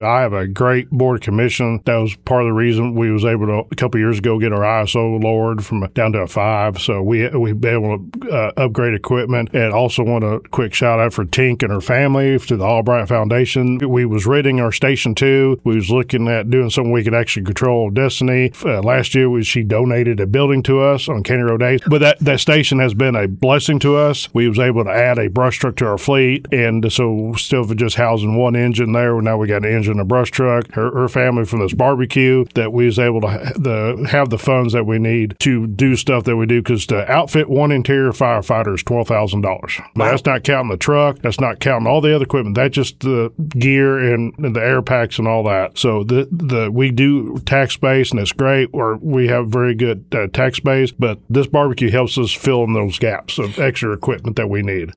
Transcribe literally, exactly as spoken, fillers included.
I have a great board commission. That was part of the reason we was able to, a couple of years ago, get our I S O lowered from down to a five. So we, we've been able to uh, upgrade equipment. And also want a quick shout out for Tink and her family, to the Albright Foundation. We was ridding our Station two. We was looking at doing something we could actually control Destiny. Uh, last year, we, she donated a building to us on Caney Road Days. But that, that station has been a blessing to us. We was able to add a brush truck to our fleet. And so still just housing one engine there. Now we got an engine in a brush truck. Her, her family from this barbecue, that we was able to ha- the, have the funds that we need to do stuff that we do, because to outfit one interior firefighter is twelve thousand dollars. But wow. That's not counting the truck. That's not counting all the other equipment. That's just the gear and, and the air packs and all that. So the the we do tax base, and it's great. Or we have very good uh, tax base, but this barbecue helps us fill in those gaps of extra equipment that we need.